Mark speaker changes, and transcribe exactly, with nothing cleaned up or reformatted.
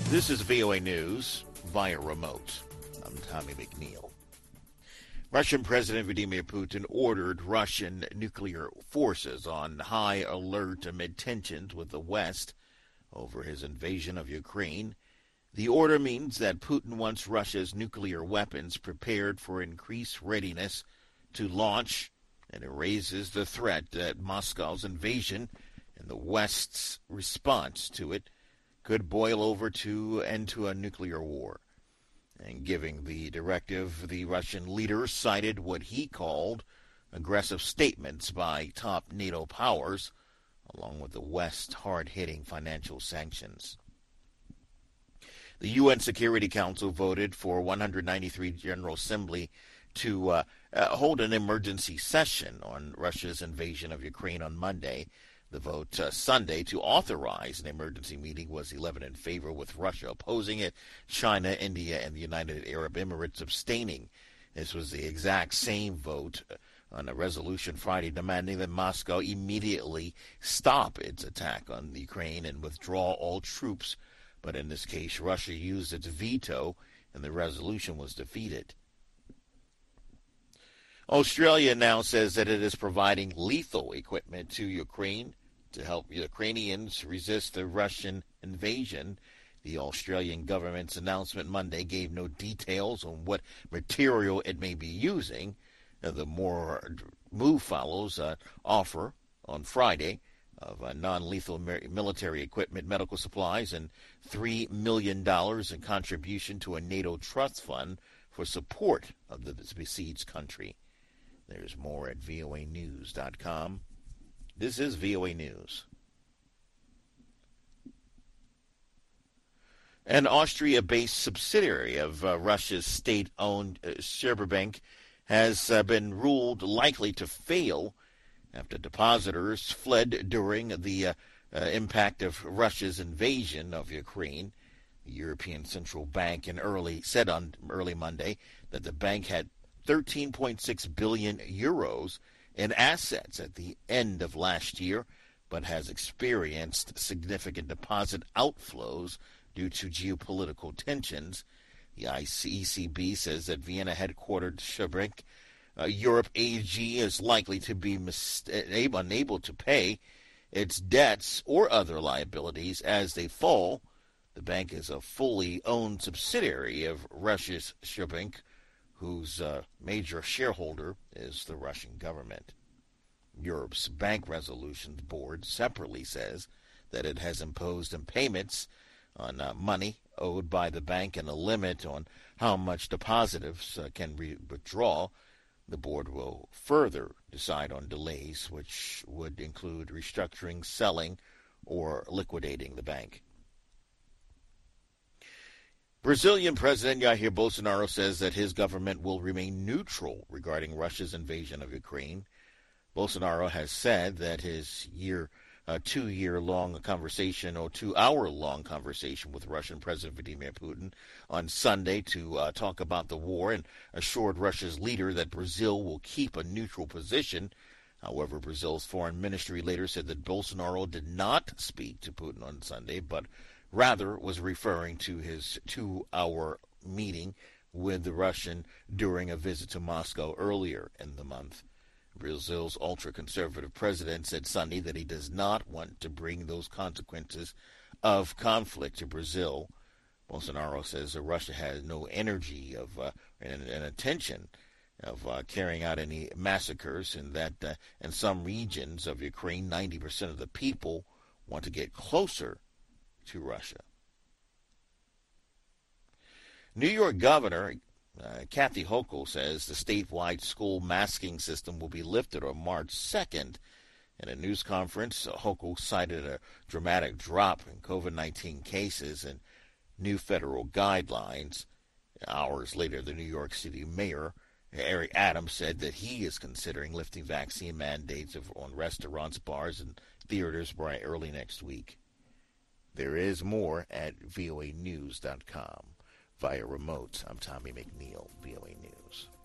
Speaker 1: This is V O A News via remote. I'm Tommy McNeil. Russian President Vladimir Putin ordered Russian nuclear forces on high alert amid tensions with the West over his invasion of Ukraine. The order means that Putin wants Russia's nuclear weapons prepared for increased readiness to launch, and it raises the threat that Moscow's invasion and the West's response to it could boil over to into a nuclear war. And giving the directive, the Russian leader cited what he called aggressive statements by top NATO powers, along with the West's hard-hitting financial sanctions. The U N Security Council voted for one hundred ninety-three General Assembly to uh, uh, hold an emergency session on Russia's invasion of Ukraine on Monday. The vote uh, Sunday to authorize an emergency meeting was eleven in favor, with Russia opposing it, China, India, and the United Arab Emirates abstaining. This was the exact same vote on a resolution Friday demanding that Moscow immediately stop its attack on Ukraine and withdraw all troops. But in this case, Russia used its veto, and the resolution was defeated. Australia now says that it is providing lethal equipment to Ukraine to help Ukrainians resist the Russian invasion. The Australian government's announcement Monday gave no details on what material it may be using. The more move follows uh, offer on Friday of uh, non-lethal military equipment, medical supplies, and three million dollars in contribution to a NATO trust fund for support of the besieged country. There's more at V O A news dot com. This is V O A News. An Austria-based subsidiary of uh, Russia's state-owned uh, Sberbank has uh, been ruled likely to fail after depositors fled during the uh, uh, impact of Russia's invasion of Ukraine. The European Central Bank in early said on early Monday that the bank had thirteen point six billion euros in assets at the end of last year, but has experienced significant deposit outflows due to geopolitical tensions. The E C B says that Vienna-headquartered Sberbank uh, Europe A G is likely to be mis- unable to pay its debts or other liabilities as they fall. The bank is a fully owned subsidiary of Russia's Sberbank, whose uh, major shareholder is the Russian government. Europe's Bank Resolutions Board separately says that it has imposed impayments on uh, money owed by the bank and a limit on how much depositors uh, can re- withdraw. The board will further decide on delays, which would include restructuring, selling, or liquidating the bank. Brazilian President Jair Bolsonaro says that his government will remain neutral regarding Russia's invasion of Ukraine. Bolsonaro has said that his year, uh, two-year-long conversation or two-hour-long conversation with Russian President Vladimir Putin on Sunday to uh, talk about the war and assured Russia's leader that Brazil will keep a neutral position. However, Brazil's foreign ministry later said that Bolsonaro did not speak to Putin on Sunday, but rather was referring to his two-hour meeting with the Russian during a visit to Moscow earlier in the month. Brazil's ultra-conservative president said Sunday that he does not want to bring those consequences of conflict to Brazil. Bolsonaro says that Russia has no energy of uh, and, and attention of uh, carrying out any massacres, and that uh, in some regions of Ukraine, ninety percent of the people want to get closer to Russia. New York Governor uh, Kathy Hochul says the statewide school masking system will be lifted on March second. In a news conference, Hochul cited a dramatic drop in COVID nineteen cases and new federal guidelines. Hours later, the New York City mayor, Eric Adams, said that he is considering lifting vaccine mandates on restaurants, bars, and theaters by early next week. There is more at V O A news dot com. Via remote, I'm Tommy McNeil, V O A News.